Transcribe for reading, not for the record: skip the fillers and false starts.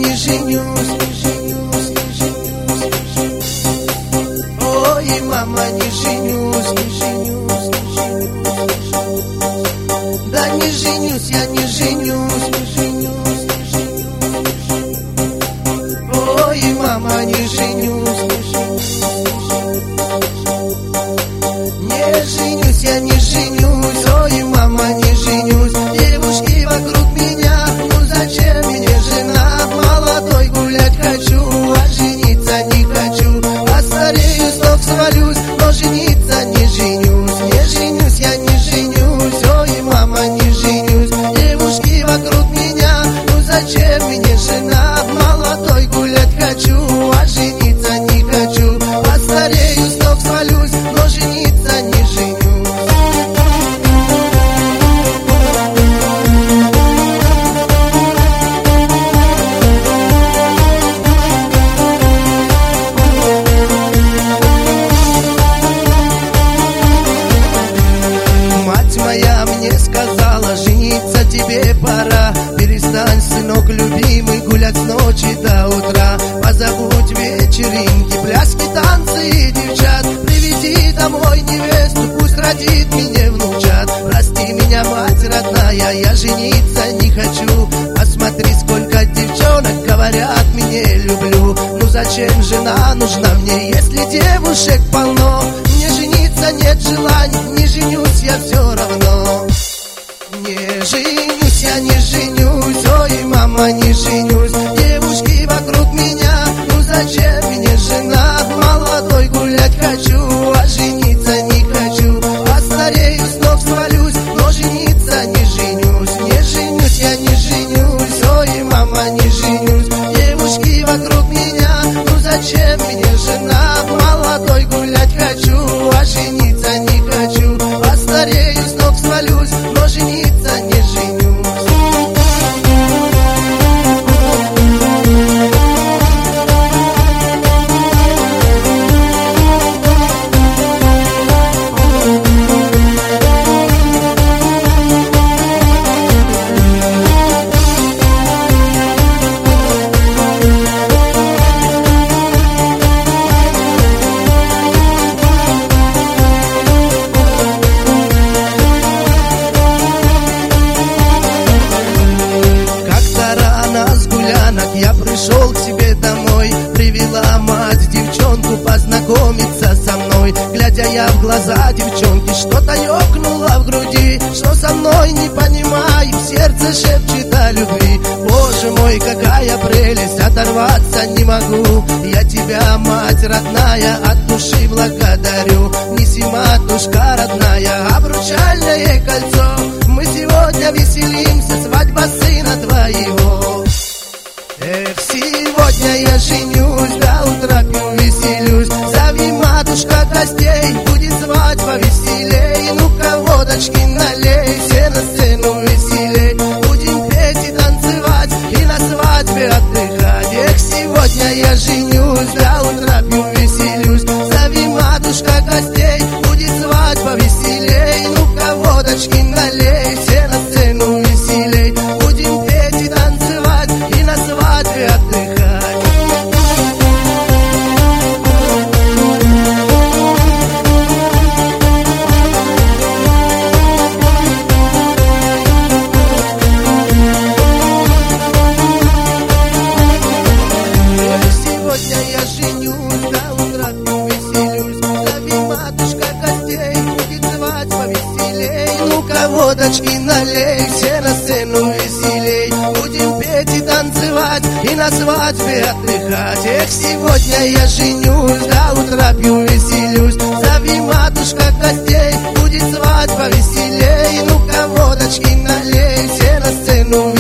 не женюсь. Ой, мама, не женюсь, не женюсь, не женюсь. Да не женюсь, я не женюсь, не женюсь, не женюсь. Ой, мама, не женюсь, не женюсь, не женюсь, я не женюсь. Ой, мама, не женюсь. Девушки вокруг меня, ну зачем мне жена? Молодой гулять хочу, а жениться не хочу. Постарею, с ног свалюсь, но жениться не женюсь. Не женюсь, я не женюсь. Ой, мама, не женюсь. Девушки вокруг меня, ну зачем мне жена? Молодой гулять хочу, а жениться не хочу. Постарею, с ног свалюсь, но жениться не женюсь. Моя мне сказала, жениться тебе пора. Перестань, сынок любимый, гулять с ночи до утра. Позабудь вечеринки, пляски, танцы и девчат. Приведи домой невесту, пусть родит мне внучат. Прости меня, мать родная, я жениться не хочу. Посмотри, сколько девчонок говорят, мне люблю. Ну зачем жена нужна мне, если девушек полно? Мне жениться нет желания, не женюсь я все равно. Не женюсь, я не женюсь. Ой, мама, не женюсь. Девушки вокруг меня, ну зачем мне жена? Молодой гулять хочу, а жениться не хочу. Постарею, с ног свалюсь, но жениться не женюсь. Не женюсь, я не женюсь. Ой, мама, не женюсь. Девушки вокруг меня, ну зачем мне жена? Молодой гулять хочу, а жениться не хочу. Постарею, с ног свалюсь, но жениться не женюсь. Я пришел к себе домой, привела мать девчонку познакомиться со мной. Глядя я в глаза девчонки, что-то ёкнуло в груди. Что со мной, не понимаю, в сердце шепчет о любви. Боже мой, какая прелесть, оторваться не могу. Я тебя, мать родная, от души благодарю. Неси, матушка родная, обручальное кольцо. Мы сегодня веселимся, свадьба сына твоего. Эх, сегодня я женюсь, до утра пью, веселюсь. Зови, матушка, гостей, будет свадьба веселей. Ну-ка, водочки налей, все на сцену веселей. Будем петь и танцевать, и на свадьбе отдыхать. Эх, сегодня я женюсь, до утра пью, веселюсь. Зови, матушка, гостей, будет свадьба веселей. Ну-ка, водочки налей, все на сцену веселей. Будем петь и танцевать, и на свадьбе отдыхать. Сегодня я женюсь, до утра пью, веселюсь. Зови, матушка, гостей, будет свадьба веселей. Ну-ка, водочки налей, все на сцену веселей. Будем петь и танцевать, и на свадьбе отдыхать. Эх, сегодня я женюсь, до утра пью, веселюсь. Зови, матушка, гостей, будет свадьба веселей. Ну-ка, водочки налей, все на сцену